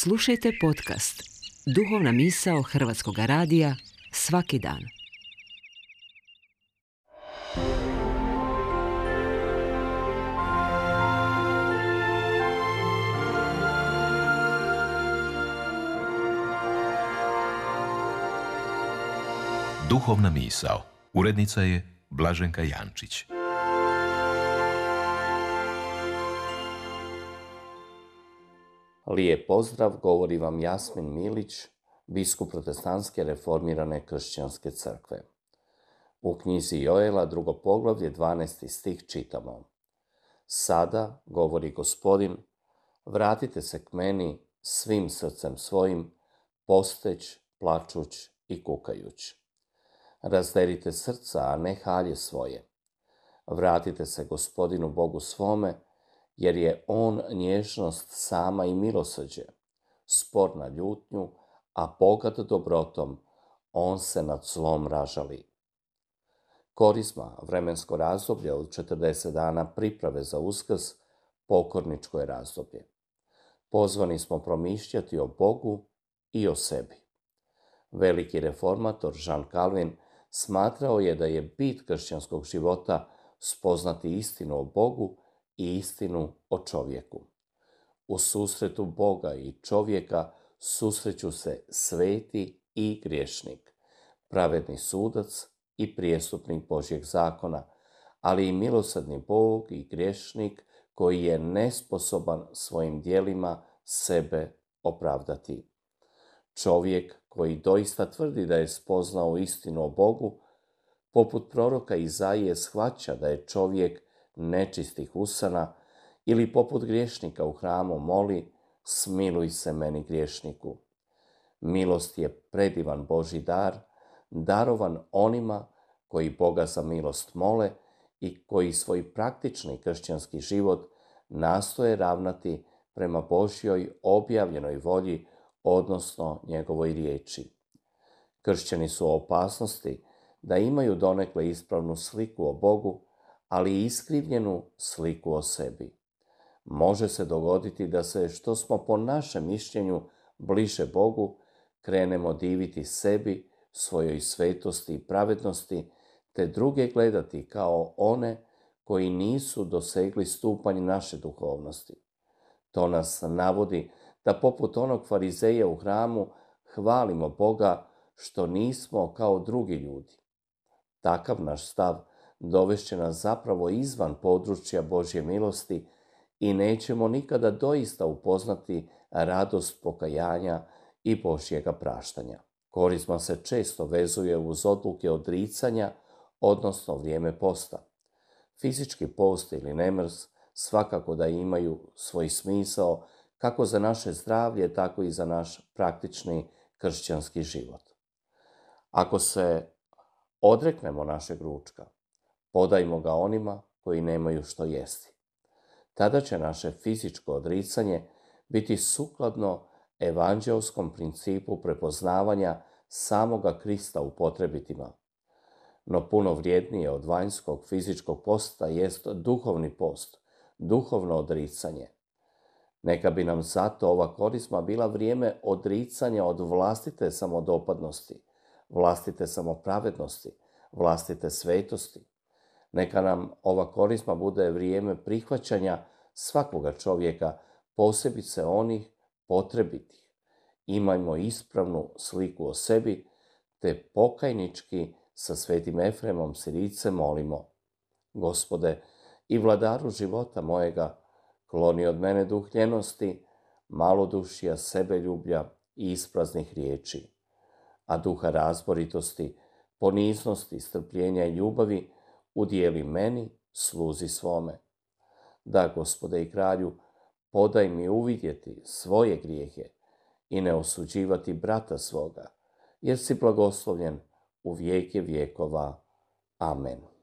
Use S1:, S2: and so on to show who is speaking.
S1: Slušajte podcast Duhovna misao Hrvatskog radija svaki dan.
S2: Duhovna misao. Urednica je Blaženka Jančić.
S3: Lijep pozdrav, govori vam Jasmin Milić, biskup Protestantske reformirane kršćanske crkve. U knjizi Joela, 2. poglavlje, 12. stih čitamo: Sada, govori Gospodin, vratite se k meni svim srcem svojim, posteć, plačuć i kukajuć. Razderite srca, a ne halje svoje. Vratite se Gospodinu Bogu svome, jer je on nježnost sama i milosrđe, spor na ljutnju, a bogat dobrotom, on se nad zlom ražali. Korizma, vremensko razdoblje od 40 dana priprave za Uskrs, pokorničko je razdoblje. Pozvani smo promišljati o Bogu i o sebi. Veliki reformator Jean Calvin smatrao je da je bit kršćanskog života spoznati istinu o Bogu i istinu o čovjeku. U susretu Boga i čovjeka susreću se sveti i griješnik, pravedni sudac i prijestupnik Božjeg zakona, ali i milosrdni Bog i griješnik koji je nesposoban svojim djelima sebe opravdati. Čovjek koji doista tvrdi da je spoznao istinu o Bogu, poput proroka Izaije shvaća da je čovjek nečistih usana, ili poput griješnika u hramu moli: smiluj se meni griješniku. Milost je predivan Božji dar, darovan onima koji Boga za milost mole i koji svoj praktični kršćanski život nastoje ravnati prema Božjoj objavljenoj volji, odnosno njegovoj riječi. Kršćani su u opasnosti da imaju donekle ispravnu sliku o Bogu, ali i iskrivljenu sliku o sebi. Može se dogoditi da se, što smo po našem mišljenju bliže Bogu, krenemo diviti sebi, svojoj svetosti i pravednosti, te druge gledati kao one koji nisu dosegli stupanj naše duhovnosti. To nas navodi da poput onog farizeja u hramu hvalimo Boga što nismo kao drugi ljudi. Takav naš stav dovešće nas zapravo izvan područja Božje milosti i nećemo nikada doista upoznati radost pokajanja i Božjega praštanja. Korizma se često vezuje uz odluke odricanja, odnosno vrijeme posta. Fizički post ili nemrs svakako da imaju svoj smisao kako za naše zdravlje, tako i za naš praktični kršćanski život. Ako se odreknemo našeg ručka, podajmo ga onima koji nemaju što jesti. Tada će naše fizičko odricanje biti sukladno evanđelskom principu prepoznavanja samoga Krista u potrebitima. No puno vrijednije od vanjskog fizičkog posta jest duhovni post, duhovno odricanje. Neka bi nam zato ova korizma bila vrijeme odricanja od vlastite samodopadnosti, vlastite samopravednosti, vlastite svetosti. Neka nam ova korizma bude vrijeme prihvaćanja svakoga čovjeka, posebice onih potrebitih. Imajmo ispravnu sliku o sebi, te pokajnički sa svetim Efremom Sirijcem molimo: Gospode i vladaru života mojega, kloni od mene duh ljenosti, malodušja, sebeljublja i ispraznih riječi, a duha razboritosti, poniznosti, strpljenja i ljubavi udijeli meni, sluzi svome. Da, Gospode i kralju, podaj mi uvidjeti svoje grijehe i ne osuđivati brata svoga, jer si blagoslovljen u vijeke vjekova. Amen.